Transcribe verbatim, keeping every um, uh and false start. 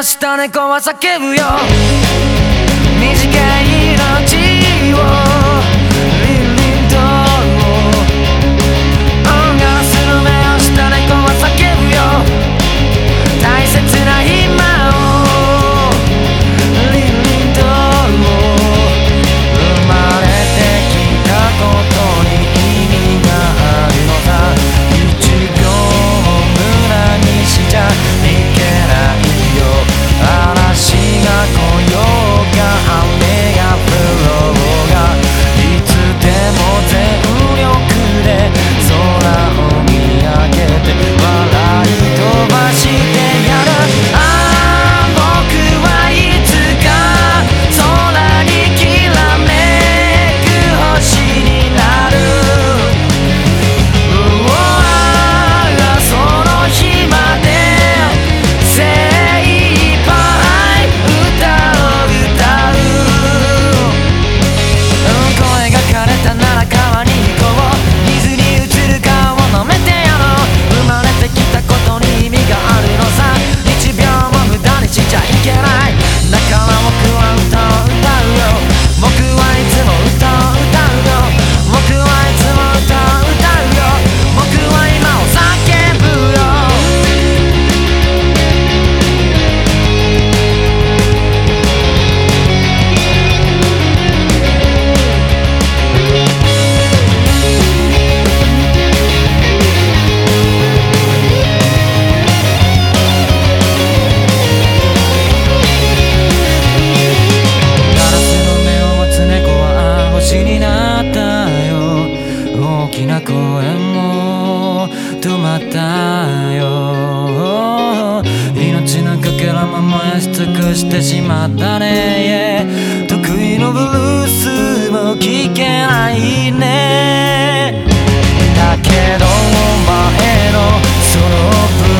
した猫は叫ぶよ。短い命をリンリンとガラスの目をした猫は叫ぶよ。大切な今をリンリンと生まれてきたことに意味があるのさ。一秒も無駄にしちゃいけないよ。嵐が来ようが雨が降ろうがいつでも全力で空を見上げて笑い飛ばしてやる。ああ僕はいつか空にきらめく星になる。うわその日まで精一杯歌を歌う。声が枯れたなら川に行こう。水に映る顔を飲めてやろう。生まれてきたことに意味があるのさ。一秒も無駄にしちゃいけない。だから僕は歌を歌うよ。僕はいつも歌を歌うよ。僕はいつも歌を歌うよ。僕は今を叫ぶよ。ガラスの目を持つ猫は星になったよ。大きな公園も止まったよ。命のかけらも燃やし尽くしてしまったね。得意のブルースも聞けないね。だけどお前のそのブ